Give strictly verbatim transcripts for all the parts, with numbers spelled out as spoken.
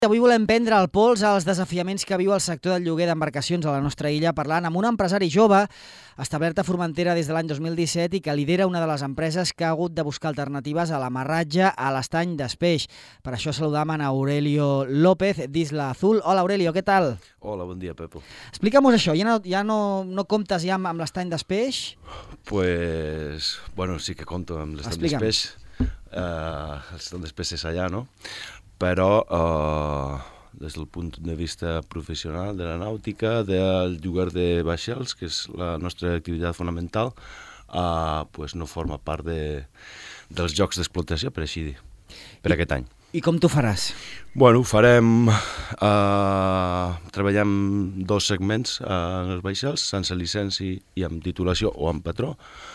Avui volem prendre el pols als desafiaments que viu el sector del lloguer d'embarcacions a la nostra illa, parlant amb un empresari jove establert a Formentera des de l'any dos mil disset i que lidera una de les empreses que ha hagut de buscar alternatives a l'amarratge a l'estany d'Espeix. Per això saludam a Aurelio López d'Isla Azul. Hola, Aurelio, què tal? Hola, bon dia, Pepo. Explica'm-nos això, ja no, ja no, no comptes ja amb, amb l'estany d'Espeix? Pues, bueno, sí que compto amb l'estany d'Espeix. Uh, l'estany d'Espeix és allà, no? Però uh, des del punt de vista professional de la nàutica, del lloguer de vaixells, que és la nostra activitat fonamental, uh, pues no forma part de, dels jocs d'explotació, per així dir, per I, aquest any. I com t'ho faràs? Bueno, ho farem uh, treballant dos segments uh, en els vaixells, sense llicència i amb titulació o amb patró.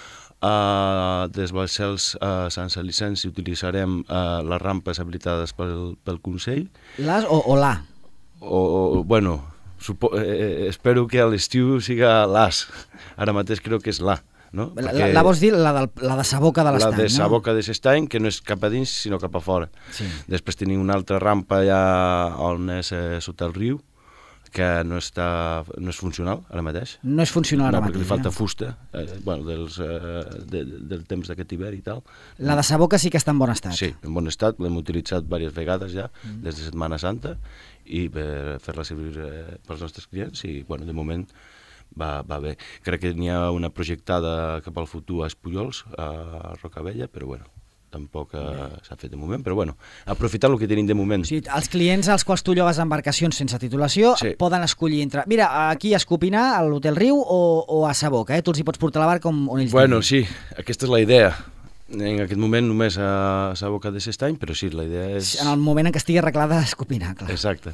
Uh, des vaixells uh, sense llicència utilitzarem uh, les rampes habilitades pel, pel Consell. L'A o, o l'A? O, o, bueno, supo, eh, espero que a l'estiu siga l'As. Ara mateix crec que és l'A. No? La, la, la vols dir la, del, la de sa boca de l'estany, no? La de sa no? boca de l'estany, que no és cap a dins, sinó cap a fora. Sí. Després tenim una altra rampa ja on és eh, sota el riu, que no, està, no és funcional ara mateix. No és funcional ara no, mateix. Perquè li falta eh? fusta, eh, bueno, dels, eh, de, del temps d'aquest hivern i tal. La de sa boca sí que està en bon estat. Sí, en bon estat, l'hem utilitzat diverses vegades ja, mm. des de Setmana Santa, i per fer-la servir eh, pels nostres clients, i bueno, de moment va, va bé. Crec que n'hi ha una projectada cap al futur a Espullols, a Rocavella, però bueno, tampoc eh, s'ha fet de moment, però bueno, aprofitar el que tenim de moment. O sigui, els clients als quals tu llogues embarcacions sense titulació sí. poden escollir entre... Mira, aquí a Escopinar, a l'Hotel Riu, o, o a sa boca, eh? Tu els hi pots portar a la barca on, on ells Bueno, tinguin. Sí, aquesta és la idea. En aquest moment només a sa boca de l'estany, però sí, la idea és... En el moment en què estigui arreglada a Escopinar, clar. Exacte.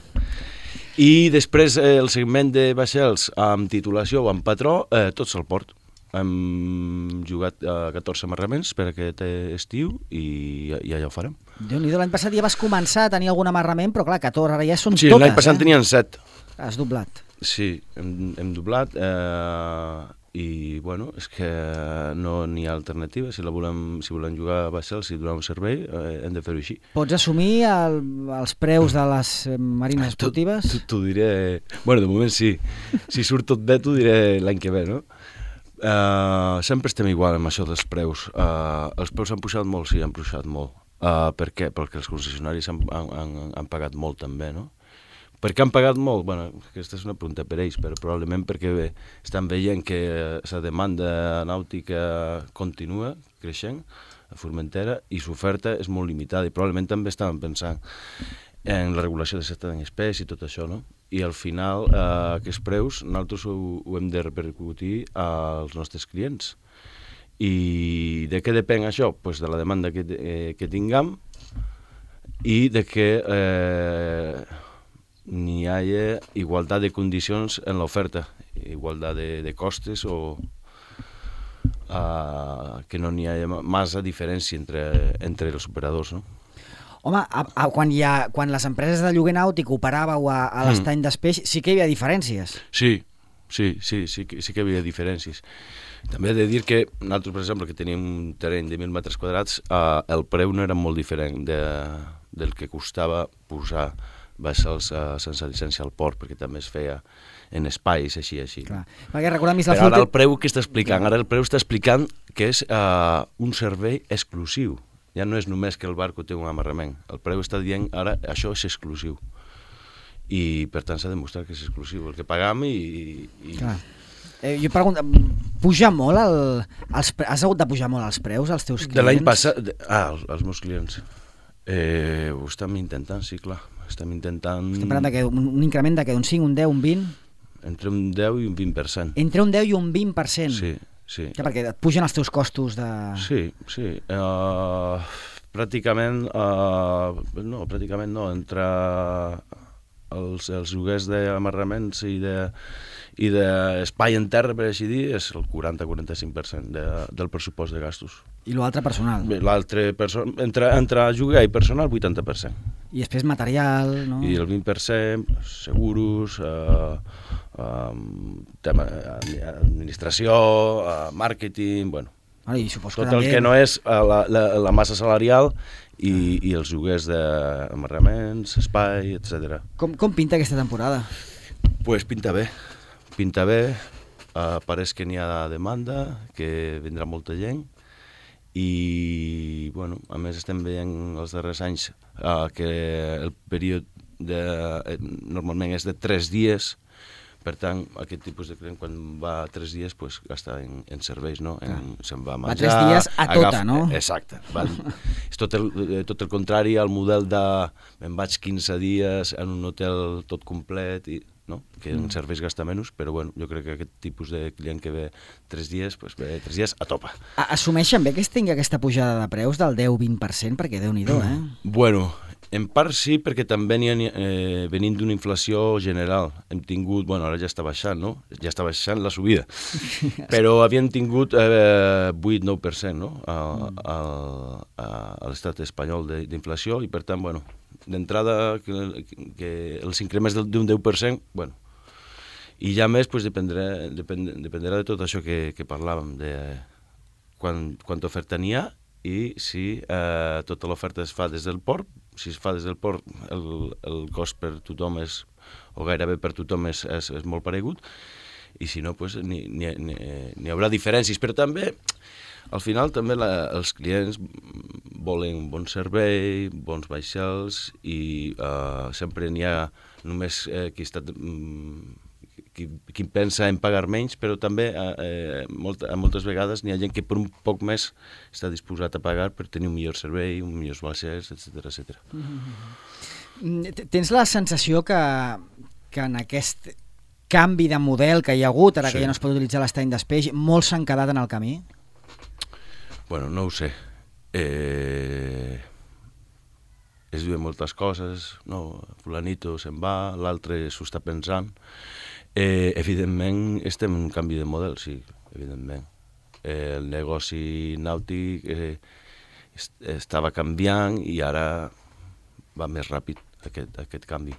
I després eh, el segment de vaixells amb titulació o amb patró, eh, tots al port. Hem jugat a catorze amarraments per aquest estiu i ja, ja ho farem. Déu-n'hi-do, l'any passat ja vas començar a tenir algun amarrament, però clar, catorze, ara ja són sí, totes. Sí, l'any passat eh? tenien set. Has doblat. Sí, hem, hem doblat eh, i bueno, és que no n'hi ha alternativa. Si, la volem, si volem jugar a vaixells, si donar un servei, eh, hem de fer-ho així. Pots assumir el, els preus de les marines esportives? T'ho diré... Bueno, de moment sí. Si surt tot bé, t'ho diré l'any que ve, no? Uh, sempre estem igual amb això dels preus. Uh, els preus han pujat molt, sí, han pujat molt. Uh, per què? Perquè els concessionaris han, han, han pagat molt també, no? Per què han pagat molt? Bueno, aquesta és una pregunta per ells, però probablement perquè bé, estan veient que la demanda nàutica continua creixent a Formentera i l'oferta és molt limitada i probablement també estaven pensant en la regulació de l'estany d'Espeix i tot això, no? I al final eh, aquests preus nosaltres ho, ho hem de repercutir als nostres clients. I de què depèn això? Pues de la demanda que, eh, que tinguem i de que eh, n'hi hagi igualtat de condicions en l'oferta, igualtat de, de costes o eh, que no n'hi hagi massa diferència entre, entre els operadors, no? Home, a, a, quan, hi ha, quan les empreses de lloguer nàutic operàveu a, a l'estany mm. d'Espeix, sí que hi havia diferències. Sí, sí, sí, sí, que, sí que hi havia diferències. També he de dir que nosaltres, per exemple, que teníem un terreny de mil metres quadrats, eh, el preu no era molt diferent de, del que costava posar vaixells eh, sense llicència al port, perquè també es feia en espais, així, així. Clar. Perquè recordem, Isla Però Azul... ara el preu que està explicant, ara el preu està explicant que és eh, un servei exclusiu. Ja no és només que el barco té un amarrament. El preu està dient ara això és exclusiu. I per tant s'ha demostrat que és exclusiu. El que pagam i... i... Clar. Eh, jo pregunto, puja molt el... Els, has hagut de pujar molt els preus als teus clients? De l'any passat... De, ah, els, els meus clients. Eh, ho estem intentant, sí, clar. Estem intentant... Estem parlant de que un, un increment de què? Un cinc, un deu, un vint? Entre un deu i un vint per cent. Entre un deu i un vint per cent? Sí. Sí. Ja, perquè et pugen els teus costos de... Sí, sí. Uh, pràcticament, uh, no, pràcticament no, entre els, els lloguers d'amarraments i de i d'espai en terra, per així dir, és el quaranta a quaranta-cinc per cent de, del pressupost de gastos. I l'altre personal? L'altre, perso entre, entre lloguer i personal, vuitanta per cent. I després material, no? I el vint per cent, seguros, eh, eh, tema, administració, eh, màrqueting, bueno. Ah, i supos tot que el també... que no és la, la, la massa salarial i, i els lloguers d'amarraments, espai, etcètera. Com, com pinta aquesta temporada? Pues pinta bé, pinta bé, uh, pareix que n'hi ha demanda, que vindrà molta gent, i, bueno, a més estem veient els darrers anys uh, que el període de, eh, normalment és de tres dies, per tant, aquest tipus de client, quan va tres dies, pues, gasta en, en serveis, no? En, se'n va a menjar... Va tres dies a tota, agafa, no? Exacte. Va, és tot el, tot el contrari al model de me'n vaig quinze dies en un hotel tot complet, i, no? Que en Mm. serveis gasta menys, però bueno, jo crec que aquest tipus de client que ve tres dies, pues, ve tres dies a topa. A- Assumeixen bé que es tingui aquesta pujada de preus del deu a vint per cent? Perquè Déu-n'hi-do, eh? Bueno, en part sí, perquè també n'hi ha, eh, venint d'una inflació general. Hem tingut, bueno, ara ja està baixant, no? Ja està baixant la subida. Però havíem tingut eh, vuit a nou per cent, no? A, a, a, a l'estat espanyol de- d'inflació, i per tant, bueno, d'entrada que, que els increments d'un deu per cent, bueno, i ja més pues, dependrà, depend, dependrà de tot això que, que parlàvem, de quan, quanta oferta n'hi ha i si eh, tota l'oferta es fa des del port. Si es fa des del port, el, el cost per tothom és, o gairebé per tothom és, és, és molt paregut, i si no, pues, n'hi, n'hi, n'hi, n'hi haurà diferències, però també, al final, també la, els clients volen bon servei, bons vaixells, i eh, sempre n'hi ha només eh, qui està... Mm, Qui, qui pensa en pagar menys, però també eh, molt, moltes vegades n'hi ha gent que per un poc més està disposat a pagar per tenir un millor servei, un millors vaixells, etcètera, etcètera. Mm-hmm. Tens la sensació que, que en aquest canvi de model que hi ha hagut, ara Sí. que ja no es pot utilitzar l'estany d'espeix, molts s'han quedat en el camí? Bueno, no ho sé. Eh... Es diuen moltes coses, no? Fulanito se'n va, l'altre s'ho està pensant. Eh, evidentment, estem en un canvi de model, sí, evidentment. Eh, el negoci nàutic eh, est estava canviant i ara va més ràpid aquest, aquest canvi.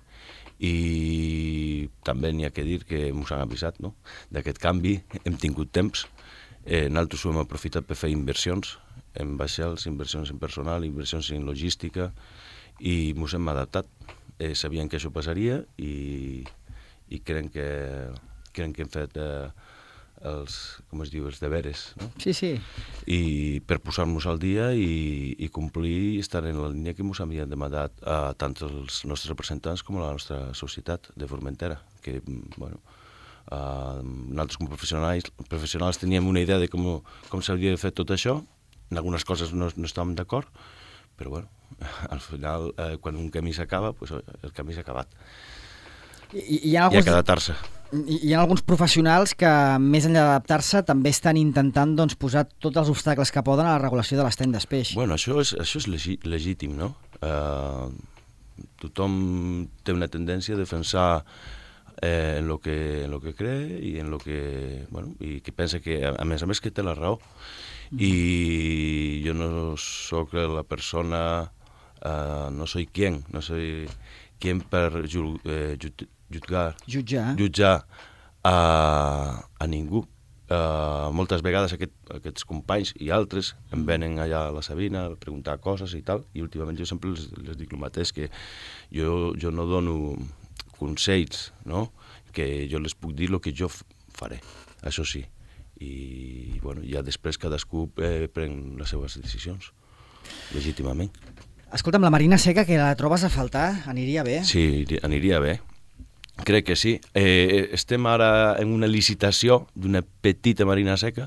I també n'hi ha que dir que ens han avisat, no? D'aquest canvi, hem tingut temps. Eh, nosaltres ho hem aprofitat per fer inversions en vaixells, inversions en personal, inversions en logística, i ens hem adaptat. Eh, sabien que això passaria i, i creen que, creen que hem fet eh, els, com es diu, els deberes, no? Sí, sí. I per posar-nos al dia i, i complir i estar en la línia que ens havien demanat a tant els nostres representants com a la nostra societat de Formentera, que, bueno, uh, nosaltres com a professionals, professionals teníem una idea de com, com s'hauria de fer tot això. En algunes coses no, no estàvem d'acord, però bueno, al final, eh, quan un camí s'acaba, pues, el camí s'ha acabat. I, i, hi ha Alguns... I alguns... ha d'adaptar-se. Hi hi ha alguns professionals que, més enllà d'adaptar-se, també estan intentant doncs, posar tots els obstacles que poden a la regulació de l'estany d'espeix. Bueno, això és, això és legi legítim, no? Uh, tothom té una tendència a defensar eh, en lo que, en lo que cree i en lo que, bueno, i que pensa que, a, a més a més, que té la raó. Mm. I jo no sóc la persona, uh, no soy quien, no soy quien per ju eh, jut jutgar, Jutjar. jutjar a, a ningú. Uh, moltes vegades aquest, aquests companys i altres em venen allà a la Sabina a preguntar coses i tal, i últimament jo sempre els, els dic el mateix, que jo, jo no dono consells, no? Que jo les puc dir el que jo faré, això sí. I bueno, ja després cadascú eh, pren les seves decisions, legítimament. Escolta'm, la Marina Seca, que la trobes a faltar, aniria bé? Sí, aniria bé. Crec que sí. Eh, estem ara en una licitació d'una petita marina seca,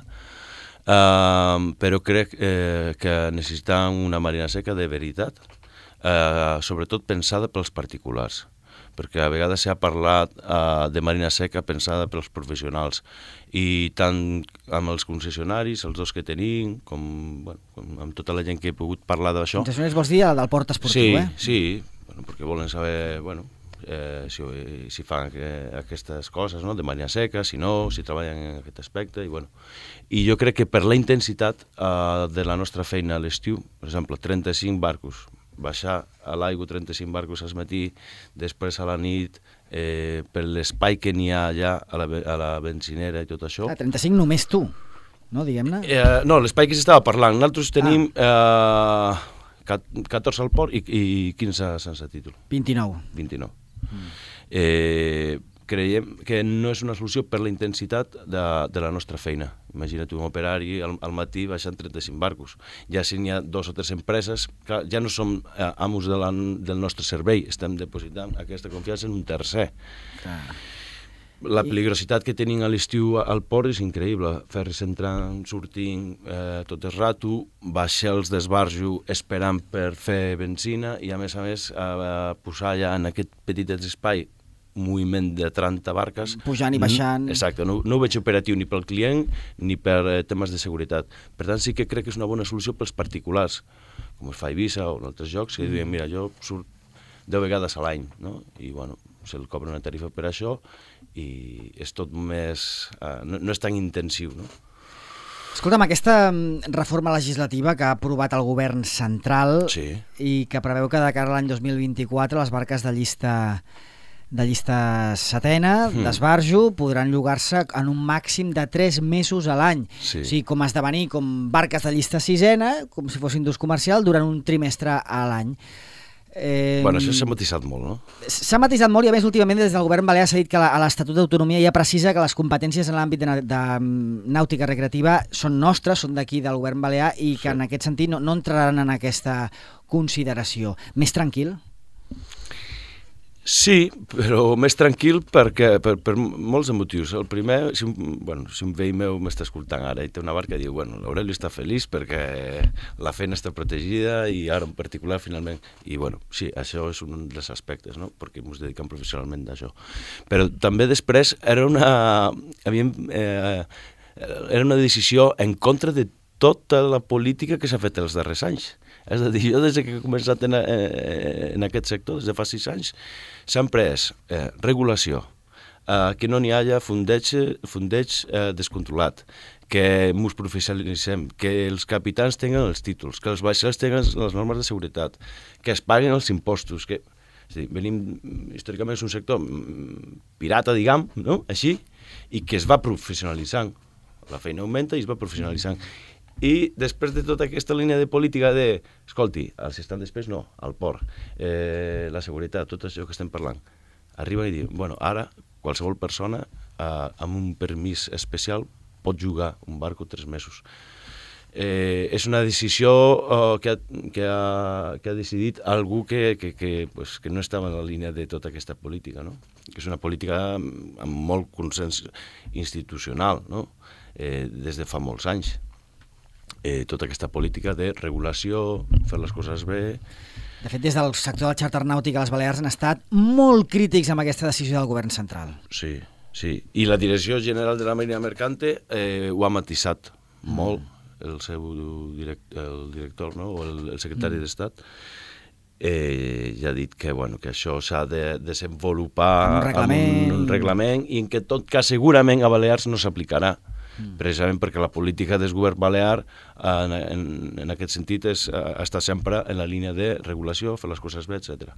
eh, però crec eh, que necessitem una marina seca de veritat, eh, sobretot pensada pels particulars, perquè a vegades s'ha parlat eh, de marina seca pensada pels professionals, i tant amb els concessionaris, els dos que tenim, com, bueno, com amb tota la gent que he pogut parlar d'això. Concessionaris vols dir el del port esportiu, sí, eh? Sí, bueno, perquè volen saber, bueno, Eh, si, si fan eh, aquestes coses, no? De marina seca, si no, si treballen en aquest aspecte, i bueno. I jo crec que per la intensitat eh, de la nostra feina a l'estiu, per exemple, trenta-cinc barcos, baixar a l'aigua trenta-cinc barcos al matí, després a la nit, eh, per l'espai que n'hi ha allà a la, a la benzinera i tot això. Ah, trenta-cinc només tu, no, diguem-ne? Eh, no, l'espai que s'estava parlant. Nosaltres tenim... Ah. Eh, catorze al port i, i quinze sense títol. vint-i-nou. vint-i-nou. Mm. Eh, creiem que no és una solució per la intensitat de, de la nostra feina. Imagina't un operari al, al matí baixant trenta-cinc barcos. Ja si n'hi ha dos o tres empreses, que ja no som eh, amos de la, del nostre servei, estem depositant aquesta confiança en un tercer. Clar. La peligrositat que tenim a l'estiu al port és increïble. Ferris entrant, sortint, eh, tot el rato, vaixells d'esbarjo esperant per fer benzina i, a més a més, eh, posar ja en aquest petit espai un moviment de trenta barques. Pujant i baixant. Exacte, no, no ho veig operatiu ni pel client ni per eh, temes de seguretat. Per tant, sí que crec que és una bona solució pels particulars, com es fa a Eivissa o en altres llocs, que mm. diuen, mira, jo surt deu vegades a l'any, no? I, bueno, se'l cobra una tarifa per això i és tot més... Eh, no, no és tan intensiu, no? Escolta'm, aquesta reforma legislativa que ha aprovat el govern central sí. i que preveu que de cara a l'any dos mil vint-i-quatre les barques de llista de llista setena, mm. d'esbarjo, podran llogar-se en un màxim de tres mesos a l'any. Sí. O sigui, com esdevenir com barques de llista sisena, com si fossin d'ús comercial, durant un trimestre a l'any. Eh... Bueno, això s'ha matisat molt, no? S'ha matisat molt i, a més, últimament des del govern balear s'ha dit que la, a l'Estatut d'Autonomia ja precisa que les competències en l'àmbit de, de nàutica recreativa són nostres, són d'aquí del govern balear i que sí. en aquest sentit no, no entraran en aquesta consideració. Més tranquil? Sí, però més tranquil perquè, per, per molts motius. El primer, si un, bueno, si un veí meu m'està escoltant ara i té una barca, diu, bueno, l'Aureli està feliç perquè la feina està protegida i ara en particular finalment, i bueno, sí, això és un dels aspectes, no?, perquè ens dediquem professionalment d'això. Però també després era una, havíem, eh, era una decisió en contra de tota la política que s'ha fet els darrers anys. És a dir, jo des que he començat en, en aquest sector, des de fa sis anys, sempre és eh, regulació, eh, que no n'hi hagi fundeig, fundeig eh, descontrolat, que ens professionalitzem, que els capitans tenen els títols, que els vaixells tenen les normes de seguretat, que es paguen els impostos, que... És a dir, venim, històricament és un sector pirata, diguem, no?, així, i que es va professionalitzant. La feina augmenta i es va professionalitzant. I després de tota aquesta línia de política de, escolti, als estan després no, al port, eh, la seguretat, tot això que estem parlant, arriben i diuen, bueno, ara qualsevol persona eh, amb un permís especial pot jugar un barco tres mesos. Eh, és una decisió eh, que, ha, que, ha, que ha decidit algú que, que, que, pues, que no estava en la línia de tota aquesta política, no? Que és una política amb molt consens institucional, no? Eh, des de fa molts anys. Eh, tota aquesta política de regulació, fer les coses bé... De fet, des del sector del xàrter nàutic a les Balears han estat molt crítics amb aquesta decisió del govern central. Sí, sí. I la Direcció General de la Marina Mercante eh, ho ha matisat molt, el seu direct, el director, no?, o el, el secretari mm. d'Estat. Eh, ja ha dit que, bueno, que això s'ha de desenvolupar un reglament. amb un, un reglament i en que, en tot cas, segurament a Balears no s'aplicarà. Mm. Precisament perquè la política del govern balear en, en, en aquest sentit és, està sempre en la línia de regulació, fer les coses bé, etcètera.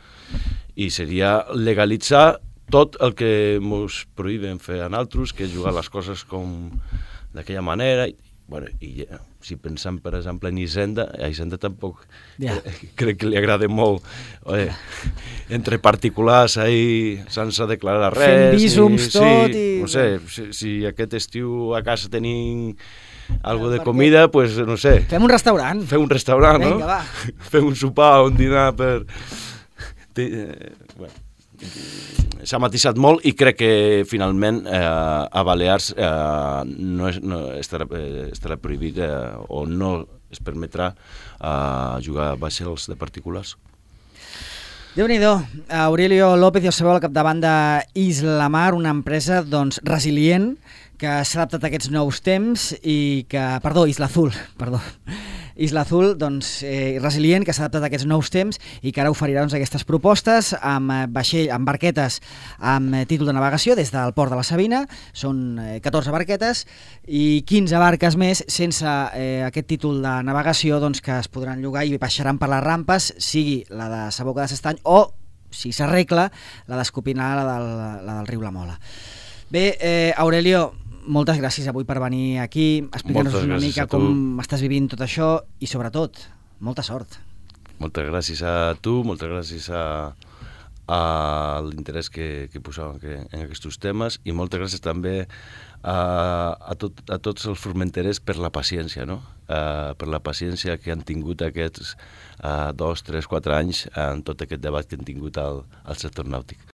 I seria legalitzar tot el que ens prohíben fer a nosaltres, que és jugar les coses com d'aquella manera. I, bueno, i ja, si pensem, per exemple, en Hisenda, a Hisenda tampoc yeah. eh, crec que li agrada molt. Oye, entre particulars ahí sense declarar res. Fent bísums i, tot sí, i... No sé, si, si aquest estiu a casa tenim algo de comida, pues no sé. Fem un restaurant. Fem un restaurant, Venga, no? Va. Fem un sopar, un dinar per... Eh, bueno, s'ha matisat molt i crec que finalment eh, a Balears eh, no, és, no estarà, eh, estarà prohibit eh, o no es permetrà eh, jugar a vaixells de particulars. Déu-n'hi-do. Aurelio López, ja ho sabeu, al capdavant d'Islamar, una empresa doncs, resilient que s'ha adaptat a aquests nous temps i que... Perdó, Isla Azul, perdó. Isla Azul, doncs, eh, resilient, que s'ha adaptat a aquests nous temps i que ara oferirà doncs, aquestes propostes amb vaixell, amb barquetes amb títol de navegació des del port de la Sabina. Són eh, catorze barquetes i quinze barques més sense eh, aquest títol de navegació doncs, que es podran llogar i baixaran per les rampes, sigui la de Sa Boca de s'Estany o, si s'arregla, la d'Escopinar, la, del, la del riu La Mola. Bé, eh, Aurelio, moltes gràcies avui per venir aquí, explicar-nos una mica com estàs vivint tot això i, sobretot, molta sort. Moltes gràcies a tu, moltes gràcies a, a l'interès que, que posàvem que, en aquests temes i moltes gràcies també a, a, tot, a tots els formenterers per la paciència, no? Uh, per la paciència que han tingut aquests uh, dos, tres, quatre anys en tot aquest debat que han tingut al, al sector nàutic.